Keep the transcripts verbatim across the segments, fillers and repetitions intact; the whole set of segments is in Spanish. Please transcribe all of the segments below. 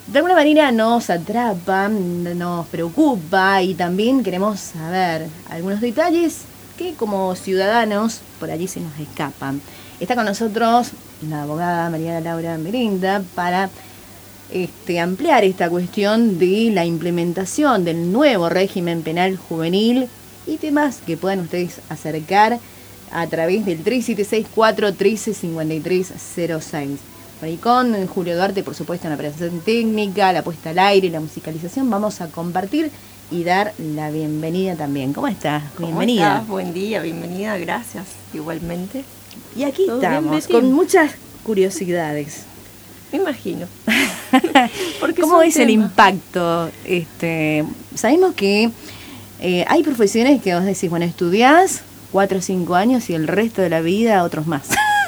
de alguna manera nos atrapa, nos preocupa y también queremos saber algunos detalles que como ciudadanos por allí se nos escapan. Está con nosotros la abogada María Laura Merenda para este, ampliar esta cuestión de la implementación del nuevo régimen penal juvenil y temas que puedan ustedes acercar a través del tres siete seis, cuatro uno tres, cinco tres cero seis. Y con Julio Duarte, por supuesto, en la operación técnica, la puesta al aire, la musicalización, vamos a compartir y dar la bienvenida también. ¿Cómo estás? ¿Cómo Bienvenida. estás? Buen día, bienvenida, gracias, igualmente. Y aquí estamos, bien, con muchas curiosidades. Me imagino. ¿Cómo es, es el tema. impacto? Este, sabemos que eh, hay profesiones que vos decís, bueno, estudiás cuatro o cinco años y el resto de la vida otros más.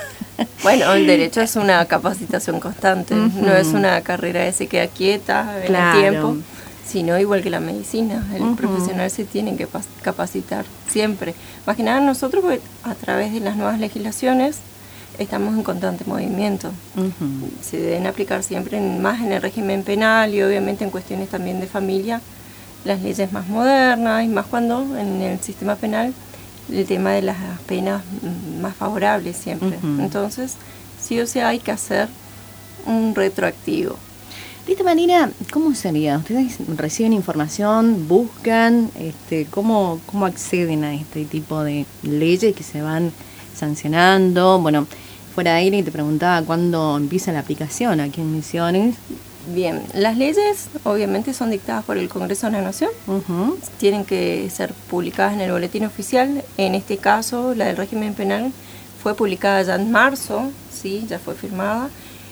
Bueno, el derecho es una capacitación constante, uh-huh. No es una carrera que se queda quieta en claro. el tiempo, sino igual que la medicina, el uh-huh. profesional se tiene que capacitar siempre. Más que nada nosotros a través de las nuevas legislaciones estamos en constante movimiento. Uh-huh. Se deben aplicar siempre en, más en el régimen penal y obviamente en cuestiones también de familia, las leyes más modernas y más cuando en el sistema penal el tema de las penas más favorables siempre. Uh-huh. Entonces, sí o sí hay que hacer un retroactivo. De esta manera, ¿cómo sería? ¿Ustedes reciben información, buscan, este, cómo, cómo acceden a este tipo de leyes que se van sancionando? Bueno, fuera de aire te preguntaba cuándo empieza la aplicación aquí en Misiones. Bien, las leyes obviamente son dictadas por el Congreso de la Nación, uh-huh. tienen que ser publicadas en el boletín oficial. En este caso, la del régimen penal fue publicada ya en marzo, sí, ya fue firmada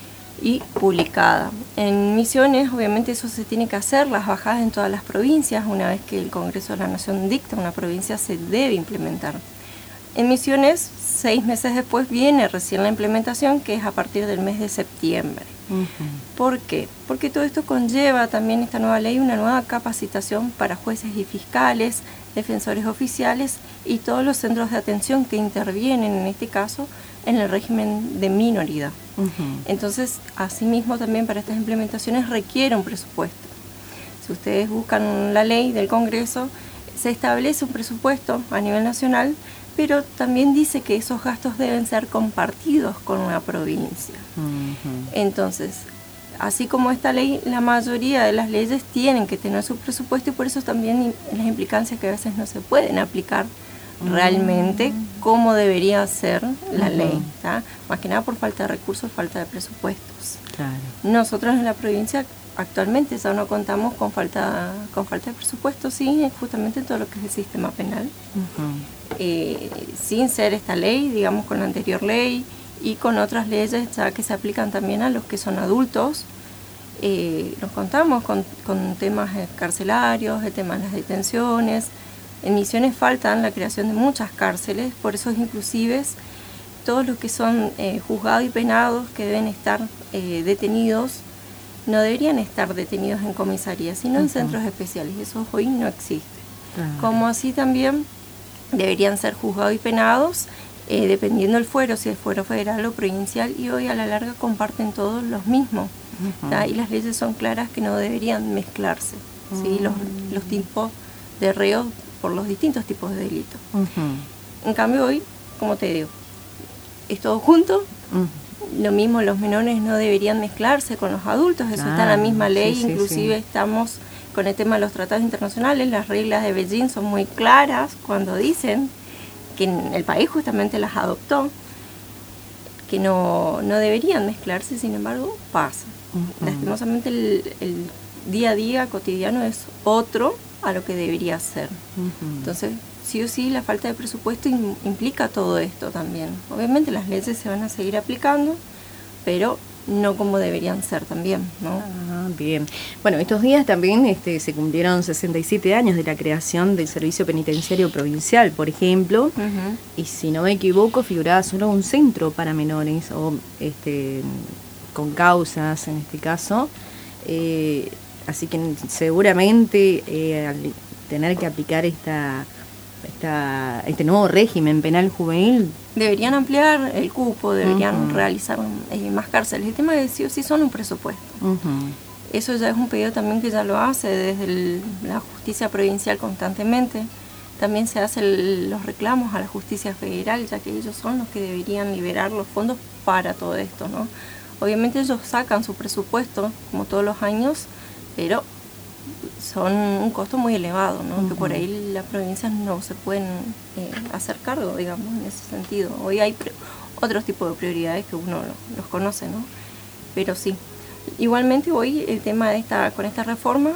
y publicada. En Misiones, obviamente eso se tiene que hacer, las bajadas en todas las provincias, una vez que el Congreso de la Nación dicta una provincia se debe implementar. En Misiones, seis meses después viene recién la implementación, que es a partir del mes de septiembre. Uh-huh. ¿Por qué? Porque todo esto conlleva también esta nueva ley una nueva capacitación para jueces y fiscales, defensores oficiales y todos los centros de atención que intervienen en este caso en el régimen de minoridad. Uh-huh. Entonces, asimismo también para estas implementaciones requiere un presupuesto. Si ustedes buscan la ley del Congreso, se establece un presupuesto a nivel nacional, pero también dice que esos gastos deben ser compartidos con una provincia. Uh-huh. Entonces, así como esta ley, la mayoría de las leyes tienen que tener su presupuesto y por eso también las implicancias que a veces no se pueden aplicar uh-huh. realmente como debería ser la uh-huh. ley, ¿tá? Más que nada por falta de recursos, falta de presupuestos. Claro. Nosotros en la provincia actualmente ya no contamos con falta con falta de presupuesto, sí, justamente en todo lo que es el sistema penal. Uh-huh. eh, sin ser esta ley, digamos con la anterior ley y con otras leyes ya que se aplican también a los que son adultos, eh, nos contamos con, con temas carcelarios, el tema de las detenciones. En Misiones faltan la creación de muchas cárceles, por eso es inclusive todos los que son eh, juzgados y penados que deben estar eh, detenidos no deberían estar detenidos en comisaría, sino uh-huh. en centros especiales. Eso hoy no existe. Uh-huh. Como así también deberían ser juzgados y penados, eh, dependiendo del fuero, si es fuero federal o provincial, y hoy a la larga comparten todos los mismos. Uh-huh. Y las leyes son claras que no deberían mezclarse, uh-huh. ¿sí? los, los tipos de reos por los distintos tipos de delitos. Uh-huh. En cambio hoy, como te digo, es todo junto. Uh-huh. Lo mismo, los menores no deberían mezclarse con los adultos, eso ah, está en la misma ley, sí, sí, inclusive sí. Estamos con el tema de los tratados internacionales, las reglas de Beijing son muy claras cuando dicen que el país justamente las adoptó, que no, no deberían mezclarse, sin embargo, pasa. Uh-huh. Lastimosamente el, el día a día cotidiano es otro a lo que debería ser. Uh-huh. Entonces, sí o sí, la falta de presupuesto implica todo esto también. Obviamente las leyes se van a seguir aplicando, pero no como deberían ser también, ¿no? Ah, bien. Bueno, estos días también este, se cumplieron sesenta y siete años de la creación del Servicio Penitenciario Provincial, por ejemplo, uh-huh. y si no me equivoco, figuraba solo un centro para menores, o este, con causas en este caso. Eh, así que seguramente eh, al tener que aplicar esta... Esta, este nuevo régimen penal juvenil. Deberían ampliar el cupo, deberían uh-huh. realizar eh, más cárceles. El tema de sí o sí son un presupuesto. Uh-huh. eso ya es un pedido también que ya lo hace desde el, la justicia provincial constantemente. También se hacen los reclamos a la justicia federal, ya que ellos son los que deberían liberar los fondos para todo esto, ¿no? Obviamente ellos sacan su presupuesto, como todos los años, pero son un costo muy elevado, ¿no? Uh-huh. Que por ahí las provincias no se pueden eh, hacer cargo, digamos, en ese sentido. Hoy hay pre- otros tipos de prioridades que uno lo, los conoce, ¿no? Pero sí. Igualmente hoy el tema de esta, con esta reforma,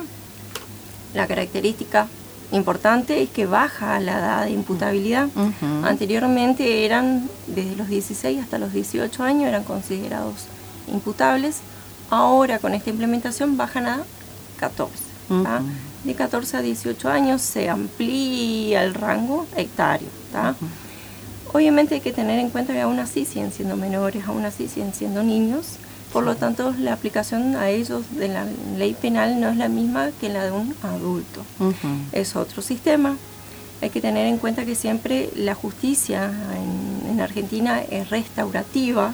la característica importante es que baja la edad de imputabilidad. Uh-huh. Anteriormente eran desde los dieciséis hasta los dieciocho años, eran considerados imputables. Ahora con esta implementación bajan a catorce. Uh-huh. De catorce a dieciocho años se amplía el rango etario. Uh-huh. Obviamente hay que tener en cuenta que aún así siguen siendo menores, aún así siguen siendo niños. Por lo tanto, la aplicación a ellos de la ley penal no es la misma que la de un adulto. Uh-huh. Es otro sistema. Hay que tener en cuenta que siempre la justicia en, en Argentina es restaurativa,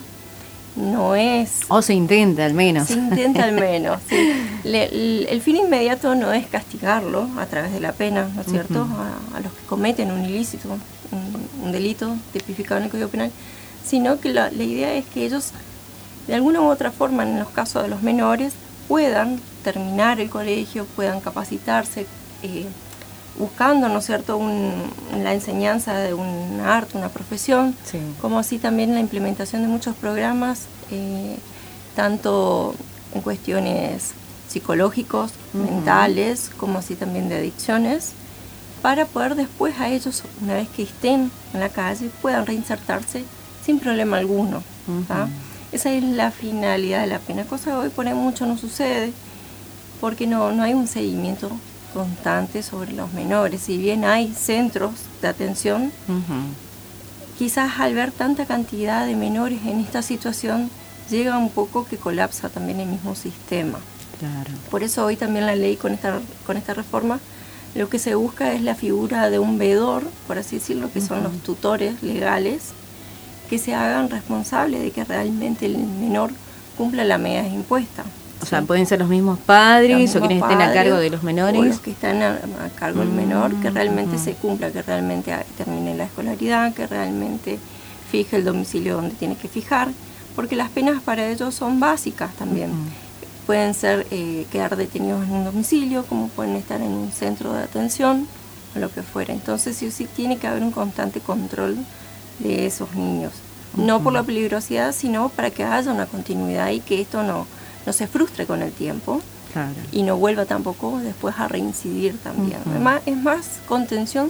no es... O se intenta al menos. Se intenta al menos, sí. Le, el, el fin inmediato no es castigarlo a través de la pena, ¿no es cierto?, uh-huh. a, a los que cometen un ilícito, un, un delito tipificado en el Código Penal, sino que la, la idea es que ellos, de alguna u otra forma, en los casos de los menores, puedan terminar el colegio, puedan capacitarse, eh, buscando, ¿no es cierto?, un, la enseñanza de un arte, una profesión, sí. Como así también la implementación de muchos programas, eh, tanto en cuestiones psicológicos, uh-huh. mentales, como así también de adicciones, para poder después a ellos, una vez que estén en la calle, puedan reinsertarse sin problema alguno. Uh-huh. Esa es la finalidad de la pena, cosa que hoy por ahí mucho no sucede, porque no, no hay un seguimiento constante sobre los menores. Si bien hay centros de atención, uh-huh. quizás al ver tanta cantidad de menores en esta situación, llega un poco que colapsa también el mismo sistema. Claro. Por eso hoy también la ley con esta, con esta reforma, lo que se busca es la figura de un veedor, por así decirlo, que uh-huh. son los tutores legales, que se hagan responsables de que realmente el menor cumpla la medida impuesta. O sea, pueden ser los mismos padres los mismos o quienes estén a cargo de los menores. O los que están a, a cargo del menor, que realmente uh-huh. se cumpla, que realmente termine la escolaridad, que realmente fije el domicilio donde tiene que fijar, porque las penas para ellos son básicas también. Uh-huh. Pueden ser eh, quedar detenidos en un domicilio, como pueden estar en un centro de atención, o lo que fuera. Entonces sí, sí tiene que haber un constante control de esos niños. Uh-huh. No por la peligrosidad, sino para que haya una continuidad y que esto no... no se frustre con el tiempo, claro. Y no vuelva tampoco después a reincidir también. Uh-huh. Además, es más contención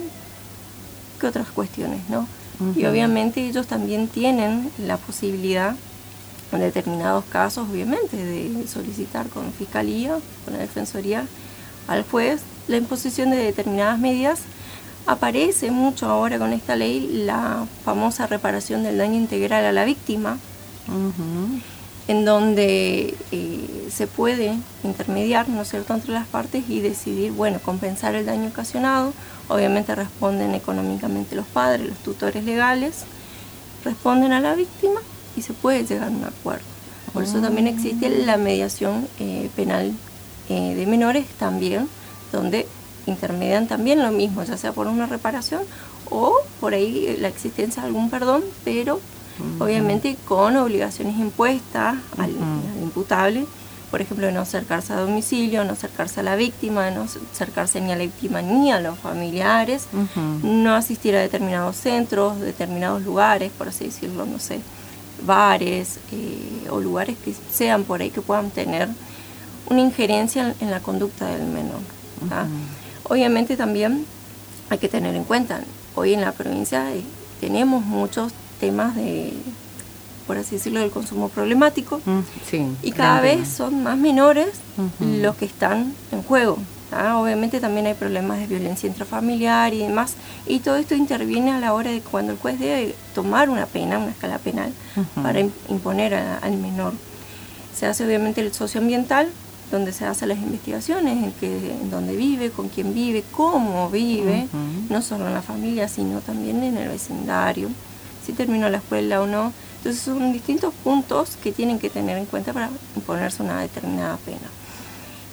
que otras cuestiones, ¿no? Uh-huh. Y obviamente ellos también tienen la posibilidad, en determinados casos, obviamente, de solicitar con Fiscalía, con la Defensoría, al juez la imposición de determinadas medidas. Aparece mucho ahora con esta ley la famosa reparación del daño integral a la víctima, uh-huh. en donde eh, se puede intermediar, ¿no es cierto?, entre las partes y decidir, bueno, compensar el daño ocasionado. Obviamente responden económicamente los padres, los tutores legales, responden a la víctima y se puede llegar a un acuerdo. Por eso también existe la mediación eh, penal eh, de menores también, donde intermedian también lo mismo, ya sea por una reparación o por ahí la existencia de algún perdón, pero uh-huh. obviamente con obligaciones impuestas al, uh-huh. al imputable, por ejemplo, de no acercarse a domicilio, no acercarse a la víctima, no acercarse ni a la víctima ni a los familiares, uh-huh. no asistir a determinados centros, determinados lugares, por así decirlo, no sé, bares eh, o lugares que sean por ahí que puedan tener una injerencia en, en la conducta del menor. Uh-huh. Obviamente también hay que tener en cuenta, hoy en la provincia eh, tenemos muchos temas de, por así decirlo, del consumo problemático, mm, sí, y cada vez tema. Son más menores uh-huh. los que están en juego. ¿tá? Obviamente también hay problemas de violencia intrafamiliar y demás, y todo esto interviene a la hora de cuando el juez debe tomar una pena, una escala penal, uh-huh. para imponer a, al menor. Se hace obviamente el socioambiental, donde se hacen las investigaciones, en, que, en dónde vive, con quién vive, cómo vive, uh-huh. no solo en la familia, sino también en el vecindario, si terminó la escuela o no. Entonces son distintos puntos que tienen que tener en cuenta para imponerse una determinada pena.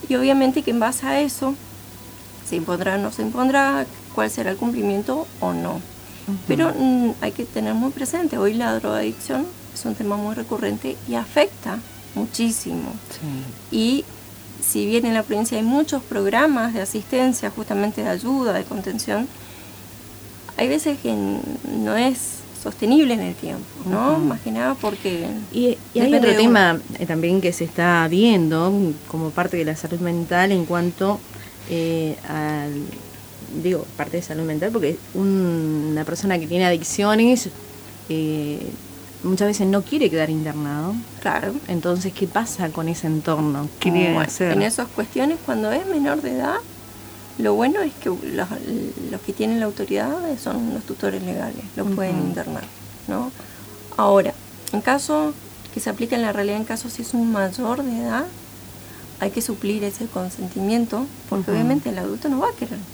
Y obviamente que en base a eso se impondrá o no se impondrá, cuál será el cumplimiento o no. Uh-huh. Pero mm, hay que tener muy presente, hoy la drogadicción es un tema muy recurrente y afecta muchísimo. Sí. Y si bien en la provincia hay muchos programas de asistencia, justamente de ayuda, de contención, hay veces que no es sostenible en el tiempo, ¿no? Uh-huh. Más que nada porque... Y, y hay otro tema un... también que se está viendo como parte de la salud mental en cuanto eh, al... digo, parte de salud mental, porque un, una persona que tiene adicciones eh, muchas veces no quiere quedar internado. Claro. Entonces, ¿qué pasa con ese entorno? ¿Qué bueno, debe hacer? En esas cuestiones, cuando es menor de edad, lo bueno es que los, los que tienen la autoridad son los tutores legales, los uh-huh. pueden internar, ¿no? Ahora, en caso que se aplique en la realidad, en caso si es un mayor de edad, hay que suplir ese consentimiento, porque uh-huh. obviamente el adulto no va a querer.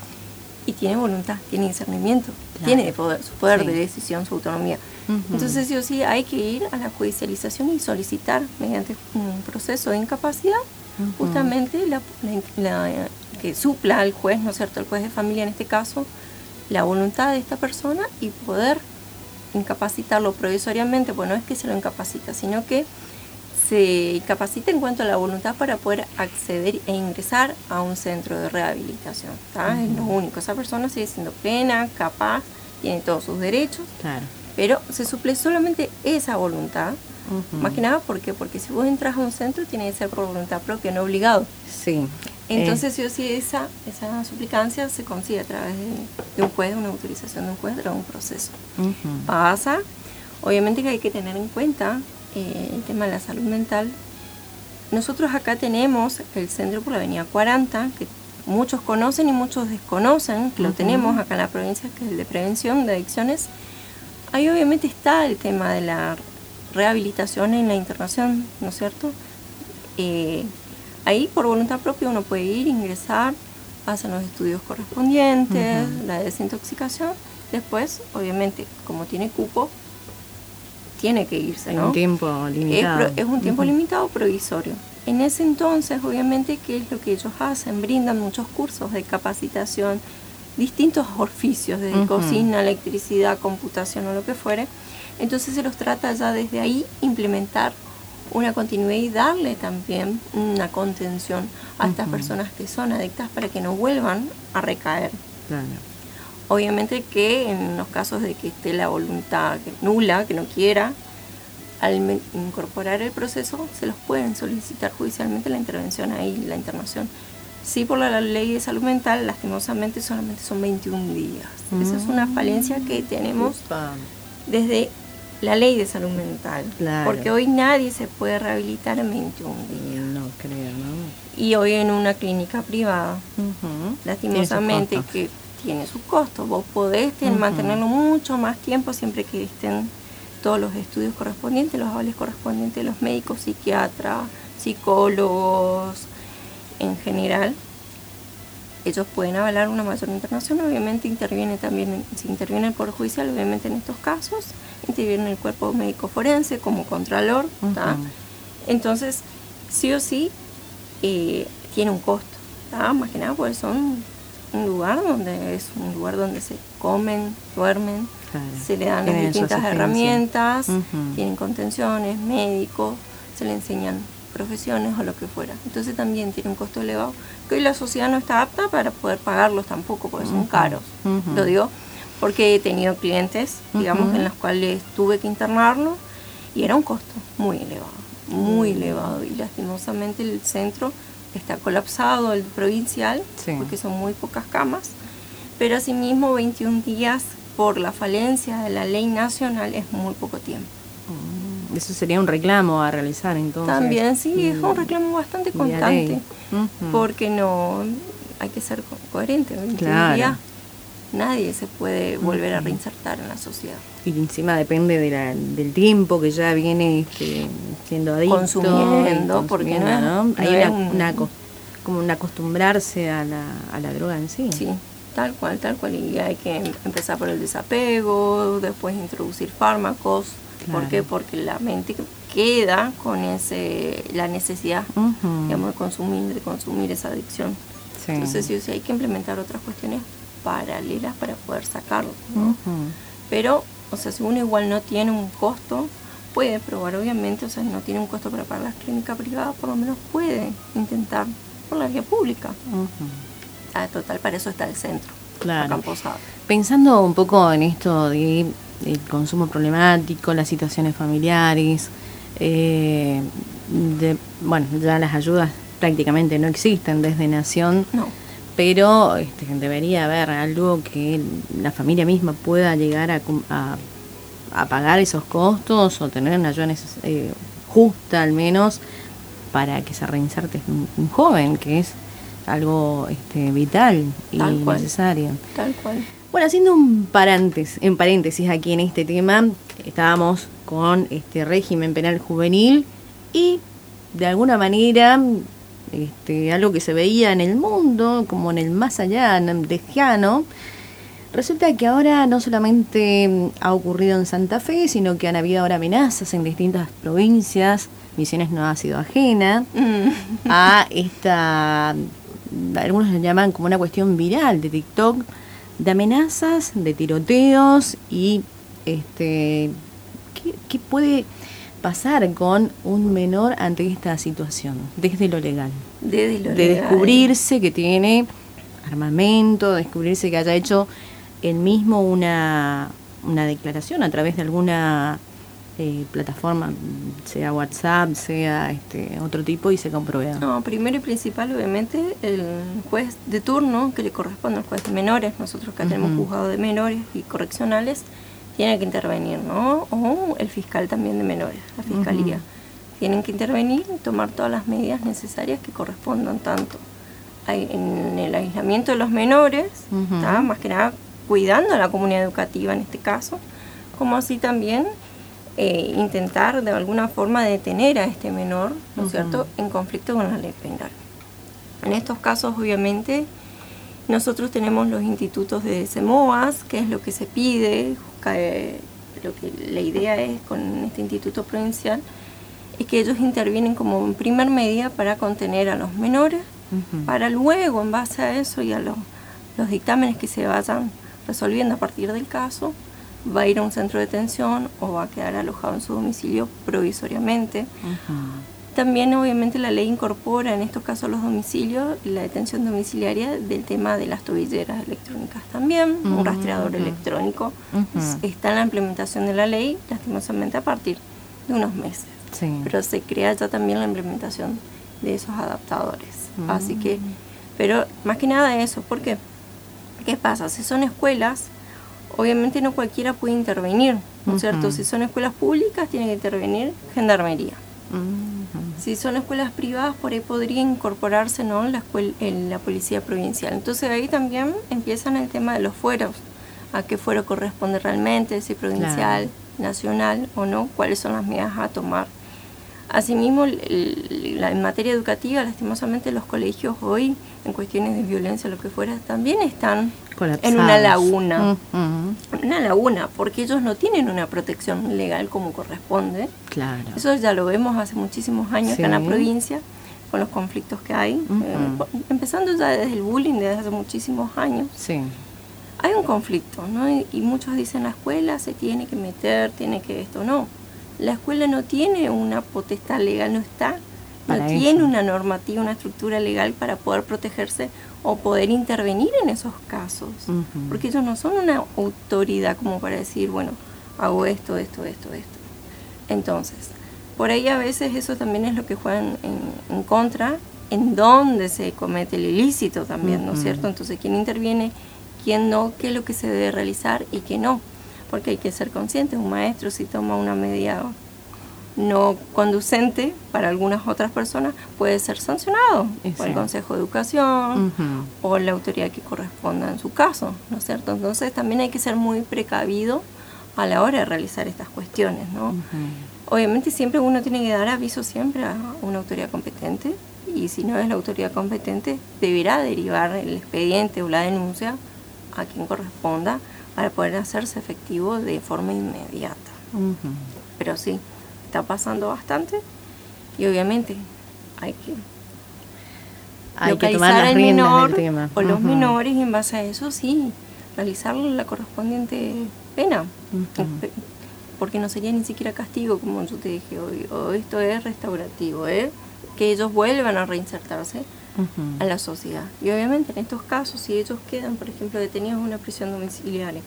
Y tiene voluntad, tiene discernimiento, claro. tiene poder, su poder sí. de decisión, su autonomía. Uh-huh. Entonces sí o sí hay que ir a la judicialización y solicitar mediante un proceso de incapacidad uh-huh. justamente la, la, la, que supla al juez, ¿no es cierto?, el juez de familia en este caso, la voluntad de esta persona y poder incapacitarlo provisoriamente, pues no es que se lo incapacita, sino que se incapacita en cuanto a la voluntad para poder acceder e ingresar a un centro de rehabilitación, ¿tá? Uh-huh. Es lo único, esa persona sigue siendo plena, capaz, tiene todos sus derechos, claro. pero se suple solamente esa voluntad, uh-huh. más que nada, ¿por qué? Porque si vos entras a un centro tiene que ser por voluntad propia, no obligado. Sí. Entonces, sí o sí, esa, esa suplicancia se consigue a través de, de un juez, de una autorización de un juez, de un proceso. Uh-huh. Pasa, obviamente que hay que tener en cuenta eh, el tema de la salud mental. Nosotros acá tenemos el centro por la avenida cuarenta, que muchos conocen y muchos desconocen, que uh-huh. lo tenemos acá en la provincia, que es el de prevención de adicciones. Ahí obviamente está el tema de la rehabilitación en la internación, ¿no es cierto? Eh, Ahí, por voluntad propia, uno puede ir, ingresar, hacen los estudios correspondientes, uh-huh. la desintoxicación. Después, obviamente, como tiene cupo, tiene que irse, ¿no? Un tiempo limitado. Es, es un tiempo uh-huh. limitado provisorio. En ese entonces, obviamente, ¿qué es lo que ellos hacen? Brindan muchos cursos de capacitación, distintos oficios, desde uh-huh. cocina, electricidad, computación o lo que fuere. Entonces se los trata ya desde ahí implementar una continuidad y darle también una contención a estas uh-huh. personas que son adictas para que no vuelvan a recaer. Claro. Obviamente que en los casos de que esté la voluntad nula, que no quiera, al me- incorporar el proceso, se los pueden solicitar judicialmente la intervención ahí, la internación. Sí, por la, la ley de salud mental, lastimosamente solamente son veintiún días. Mm. Esa es una falencia que tenemos Upa. desde la ley de salud mental, claro. porque hoy nadie se puede rehabilitar en veintiún días. No creo, ¿no? Y hoy en una clínica privada, uh-huh. lastimosamente, tiene que tiene su costo. Vos podés ten, uh-huh. mantenerlo mucho más tiempo siempre que estén todos los estudios correspondientes, los avales correspondientes, los médicos, psiquiatras, psicólogos, en general. Ellos pueden avalar una mayor internación, obviamente interviene también, si interviene el Poder Judicial, obviamente en estos casos, interviene el cuerpo médico forense como contralor, uh-huh. entonces sí o sí eh, tiene un costo, ¿tá? Más que nada porque son un lugar donde es un lugar donde se comen, duermen, claro. se le dan las distintas herramientas, uh-huh. tienen contenciones, médicos, se le enseñan profesiones o lo que fuera. Entonces también tiene un costo elevado que hoy la sociedad no está apta para poder pagarlos tampoco porque uh-huh. son caros. Uh-huh. Lo digo porque he tenido clientes, digamos, uh-huh. en los cuales tuve que internarlo y era un costo muy elevado, muy uh-huh. elevado. Y lastimosamente el centro está colapsado, el provincial, sí. porque son muy pocas camas, pero asimismo veintiún días por la falencia de la ley nacional es muy poco tiempo. Eso sería un reclamo a realizar entonces. También sí, y, es un reclamo bastante constante, uh-huh. porque no hay que ser co- coherente. Claro. Día, nadie se puede volver uh-huh. a reinsertar en la sociedad. Y encima depende de la, del tiempo que ya viene este, siendo adicto. Consumiendo, porque no, ¿no? no hay es una, un, una, como un acostumbrarse a la, a la droga en sí. Sí, tal cual, tal cual. Y hay que empezar por el desapego, después introducir fármacos. Claro. ¿Por qué? Porque la mente queda con ese la necesidad, Uh-huh. digamos, de consumir, de consumir esa adicción. Sí. Entonces sí, o sea, hay que implementar otras cuestiones paralelas para poder sacarlo, ¿no? Uh-huh. Pero, o sea, si uno igual no tiene un costo, puede probar, obviamente, o sea, no tiene un costo para pagar las clínicas privadas, por lo menos puede intentar por la vía pública. Uh-huh. Ah, total, para eso está el centro. Claro. Acá en Posada. Pensando un poco en esto de el consumo problemático, las situaciones familiares, eh, de, bueno, ya las ayudas prácticamente no existen desde Nación, No. pero este, debería haber algo que la familia misma pueda llegar a, a, a pagar esos costos o tener una ayuda eh, justa al menos para que se reinserte un, un joven, que es algo este, vital y Tal cual. necesario. Tal cual. Bueno, haciendo un paréntesis, en paréntesis aquí en este tema, estábamos con este régimen penal juvenil y de alguna manera este, algo que se veía en el mundo, como en el más allá, lejano, resulta que ahora no solamente ha ocurrido en Santa Fe, sino que han habido ahora amenazas en distintas provincias. Misiones no ha sido ajena Mm. a esta, algunos lo llaman como una cuestión viral de TikTok, de amenazas, de tiroteos y este ¿qué, qué puede pasar con un menor ante esta situación desde lo legal? Desde lo De legal. descubrirse que tiene armamento, descubrirse que haya hecho él mismo una, una declaración a través de alguna eh, plataforma, sea WhatsApp, sea este otro tipo, y se comprueba. No, primero y principal, obviamente, el juez de turno que le corresponde al juez de menores, nosotros acá Uh-huh. tenemos juzgado de menores y correccionales, tiene que intervenir, ¿no? O el fiscal también de menores, la fiscalía. Uh-huh. Tienen que intervenir y tomar todas las medidas necesarias que correspondan, tanto en el aislamiento de los menores, Uh-huh. ¿tá? Más que nada cuidando a la comunidad educativa en este caso, como así también eh, intentar de alguna forma detener a este menor, ¿no es Uh-huh. cierto?, en conflicto con la ley penal. En estos casos, obviamente, nosotros tenemos los institutos de CEMOAS, que es lo que se pide, que, lo que la idea es con este instituto provincial, es que ellos intervienen como en primer medida para contener a los menores, Uh-huh. para luego, en base a eso y a los, los dictámenes que se vayan resolviendo a partir del caso, va a ir a un centro de detención o va a quedar alojado en su domicilio provisoriamente. Uh-huh. También, obviamente, la ley incorpora en estos casos los domicilios la detención domiciliaria del tema de las tobilleras electrónicas también, Uh-huh. un rastreador electrónico. Uh-huh. Está en la implementación de la ley, lastimosamente a partir de unos meses. Sí. Pero se crea ya también la implementación de esos adaptadores. Mm. Así que, pero más que nada eso, ¿por qué? ¿Qué pasa? Si son escuelas, obviamente no cualquiera puede intervenir, ¿no es cierto? Ujú. Si son escuelas públicas, tiene que intervenir Gendarmería. Uh-huh. Si son escuelas privadas, por ahí podría incorporarse, ¿no?, la, escuela, en la Policía Provincial. Entonces ahí también empiezan el tema de los fueros, a qué fuero corresponde realmente, si provincial, Claro. nacional o no, cuáles son las medidas a tomar. Asimismo, el, la, en materia educativa, lastimosamente los colegios hoy, en cuestiones de violencia o lo que fuera, también están Colapsados. en una laguna. Uh-huh. Una laguna, porque ellos no tienen una protección legal como corresponde. Claro. Eso ya lo vemos hace muchísimos años Sí. acá en la provincia, con los conflictos que hay. Uh-huh. Eh, empezando ya desde el bullying, desde hace muchísimos años. Sí. Hay un conflicto, ¿no? Y, y muchos dicen, la escuela se tiene que meter, tiene que esto. No, la escuela no tiene una potestad legal, no está, Para no eso. tiene una normativa, una estructura legal para poder protegerse o poder intervenir en esos casos. Ujú. Porque ellos no son una autoridad como para decir, bueno, hago esto, esto, esto, esto. Entonces, por ahí a veces eso también es lo que juegan en, en contra, en donde se comete el ilícito también, ¿no es Ujú. cierto? Entonces, ¿quién interviene? ¿Quién no? ¿Qué es lo que se debe realizar y qué no? Porque hay que ser consciente, un maestro si toma una medida no conducente para algunas otras personas puede ser sancionado Sí. por el Consejo de Educación Ujú. o la autoridad que corresponda en su caso, ¿no es cierto? Entonces también hay que ser muy precavido a la hora de realizar estas cuestiones, ¿no? Ujú. Obviamente siempre uno tiene que dar aviso siempre a una autoridad competente y si no es la autoridad competente deberá derivar el expediente o la denuncia a quien corresponda para poder hacerse efectivo de forma inmediata. Ujú. Pero sí, está pasando bastante y obviamente hay que hay localizar que tomar las al riendas menor del tema. o los Uh-huh. menores y en base a eso sí, realizar la correspondiente pena. Uh-huh. Porque no sería ni siquiera castigo, como yo te dije hoy, o esto es restaurativo, ¿eh? Que ellos vuelvan a reinsertarse uh-huh. a la sociedad. Y obviamente en estos casos, si ellos quedan, por ejemplo, detenidos en una prisión domiciliaria,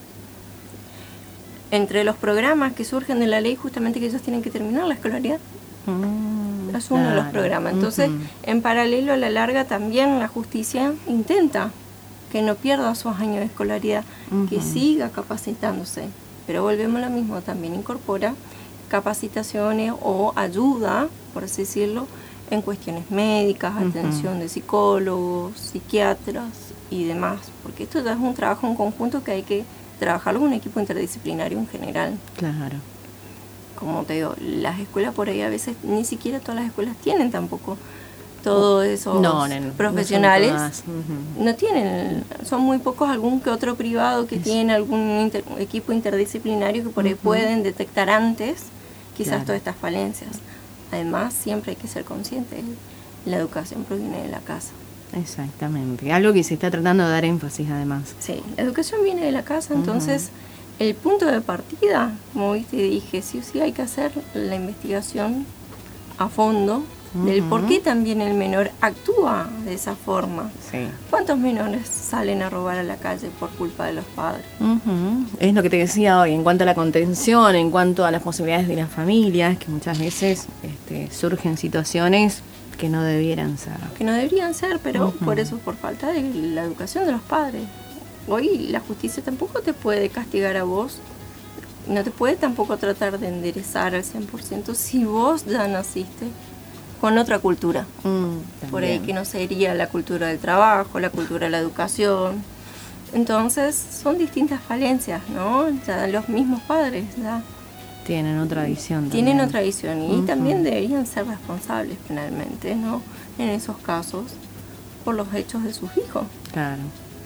entre los programas que surgen de la ley, justamente que ellos tienen que terminar la escolaridad. Uh-huh. Es uno claro. de los programas. Entonces, uh-huh. en paralelo, a la larga, también la justicia intenta que no pierda sus años de escolaridad, uh-huh. que siga capacitándose. Pero volvemos a lo mismo, también incorpora capacitaciones o ayuda, por así decirlo, en cuestiones médicas, uh-huh. atención de psicólogos, psiquiatras y demás, porque esto ya es un trabajo en conjunto que hay que trabajarlo con un equipo interdisciplinario en general. Claro. Como te digo, las escuelas por ahí a veces, ni siquiera todas las escuelas tienen tampoco todos esos no, no, no, profesionales, no, uh-huh. no tienen, son muy pocos, algún que otro privado que sí. tiene algún inter, equipo interdisciplinario que por ahí uh-huh. pueden detectar antes quizás claro. todas estas falencias. Además, siempre hay que ser consciente, la educación proviene de la casa. Exactamente, algo que se está tratando de dar énfasis además. Sí, la educación viene de la casa, entonces uh-huh. el punto de partida, como viste, dije, sí o sí hay que hacer la investigación a fondo del uh-huh. por qué también el menor actúa de esa forma. Sí. ¿Cuántos menores salen a robar a la calle por culpa de los padres? Uh-huh. Es lo que te decía hoy, en cuanto a la contención, en cuanto a las posibilidades de las familias, que muchas veces este, surgen situaciones que no debieran ser. Que no deberían ser, pero uh-huh. por eso, por falta de la educación de los padres. Hoy la justicia tampoco te puede castigar a vos, no te puede tampoco tratar de enderezar al cien por ciento si vos ya naciste con otra cultura, mm, por ahí que no sería la cultura del trabajo, la cultura de la educación. Entonces son distintas falencias, ¿no? Ya los mismos padres ya tienen otra visión. Tienen otra visión y uh-huh. también deberían ser responsables penalmente, ¿no? En esos casos, por los hechos de sus hijos. Claro.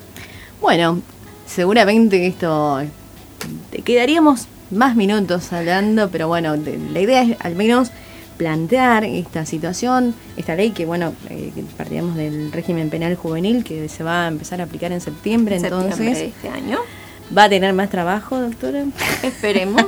Bueno, seguramente esto te quedaríamos más minutos hablando, pero bueno, la idea es al menos plantear esta situación, esta ley que, bueno, eh, que partíamos del régimen penal juvenil que se va a empezar a aplicar en septiembre, en entonces septiembre de este año. ¿Va a tener más trabajo, doctora? Esperemos.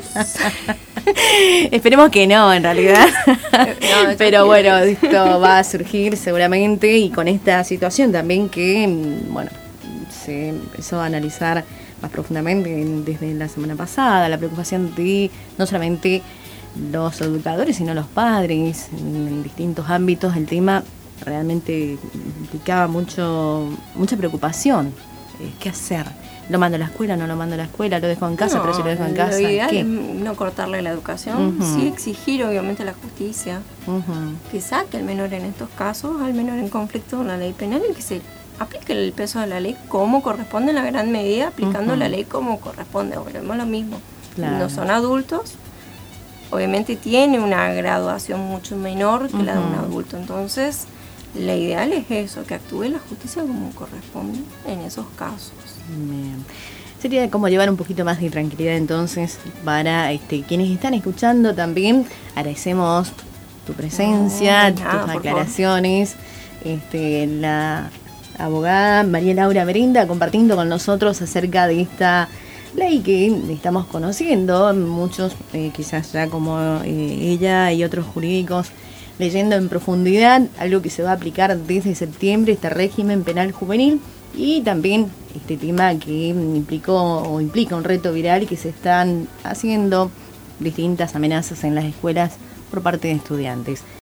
Esperemos que no, en realidad. No, pero bueno, esto va a surgir seguramente y con esta situación también que, bueno, se empezó a analizar más profundamente desde la semana pasada, la preocupación de no solamente los educadores, sino los padres, en distintos ámbitos. El tema realmente implicaba mucho mucha preocupación. Eh, ¿Qué hacer? ¿Lo mando a la escuela? ¿No lo mando a la escuela? ¿Lo dejo en casa? No, pero si lo dejo en casa, lo ideal ¿qué? Es no cortarle la educación, uh-huh. sí exigir obviamente a la justicia uh-huh. que saque al menor en estos casos, al menor en conflicto con la ley penal y que se aplique el peso de la ley como corresponde en la gran medida, aplicando uh-huh. la ley como corresponde. Volvemos a lo mismo. Claro. No son adultos. Obviamente tiene una graduación mucho menor que uh-huh. la de un adulto, entonces la ideal es eso, que actúe la justicia como corresponde en esos casos. Bien. Sería como llevar un poquito más de tranquilidad entonces para este, quienes están escuchando también. Agradecemos tu presencia, no, nada, tus aclaraciones. Este, la abogada María Laura Merenda compartiendo con nosotros acerca de esta ley que estamos conociendo, muchos eh, quizás ya como eh, ella y otros jurídicos leyendo en profundidad, algo que se va a aplicar desde septiembre, este régimen penal juvenil, y también este tema que implicó o implica un reto viral y que se están haciendo distintas amenazas en las escuelas por parte de estudiantes.